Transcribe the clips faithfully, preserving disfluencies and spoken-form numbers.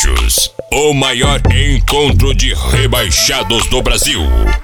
Gaúchos, o maior encontro de rebaixados do Brasil.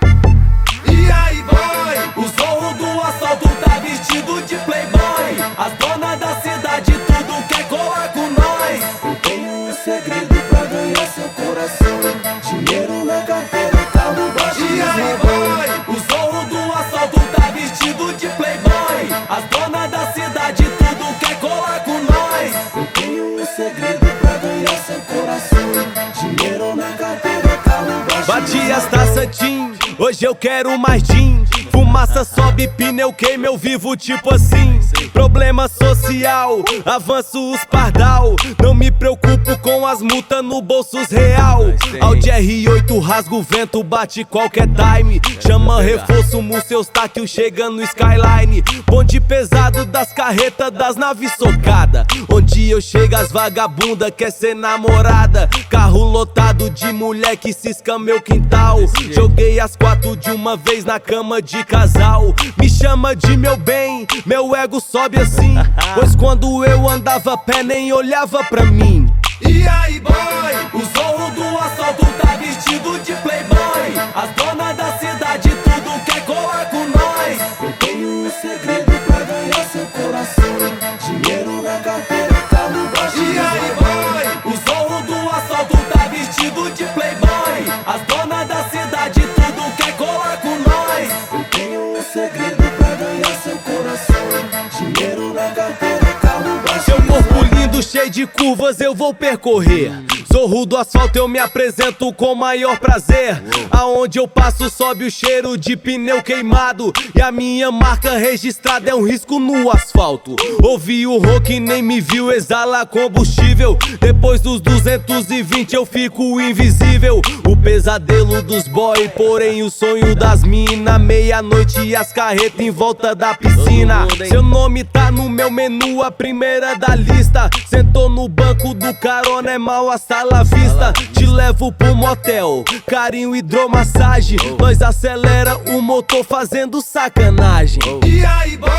E aí, boy, o zorro do assalto tá vestido de playboy. As donas da cidade tudo quer colar com nós. Eu tenho um segredo pra ganhar seu coração: dinheiro na carteira, carro baixo. E aí, boy, o zorro do assalto tá vestido de playboy. As donas da cidade tudo quer colar com nós. Eu tenho um segredo pra ganhar seu coração: dinheiro na carteira, carro baixo. Bati as taças, Tim, hoje eu quero mais gin. Fumaça sobe, pneu queima, eu vivo tipo assim. Problema social, avanço os pardal. Não me preocupo com as multas no bolsos real. Audi R oito rasga o vento, bate qualquer time. Chama reforço, seus taquil chega no skyline. Bonde pesado das carretas, das naves socada. Onde eu chego as vagabunda quer ser namorada. Carro lotado de mulher que cisca meu quintal. Joguei as quatro de uma vez na cama de casal. Me chama de meu bem, meu ego sobe assim. Pois quando eu andava a pé nem olhava pra mim. E aí, boy, o zorro do assalto tá vestido de playboy. As donas da cidade tudo quer colar com nós. Eu tenho um segredo pra ganhar seu coração: dinheiro na carteira, carro baixo. E aí, boy, o zorro do assalto tá vestido de playboy. As donas da cidade tudo quer colar com nós. Eu tenho um segredo pra ganhar seu coração: dinheiro na carteira, carro baixo. Seu corpo lindo, cheio de curvas, eu vou percorrer. Zorro do asfalto, eu me apresento com maior prazer. Aonde eu passo sobe o cheiro de pneu queimado. E a minha marca registrada é um risco no asfalto. Ouvi o rock e nem me viu, exala combustível. Depois dos duzentos e vinte eu fico invisível. O pesadelo dos boy, porém o sonho das mina. Meia-noite e as carretas em volta da piscina. Seu nome tá no meu menu, a primeira da lista. Sentou no banco do carona, é mal a sala vista. Te levo pro motel, carinho, hidromassagem. Nós acelera o motor fazendo sacanagem. E aí, boy,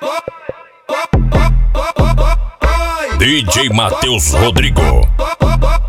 boy, boy, boy, boy, boy, D J Matheus Rodrigo. boy, boy, boy,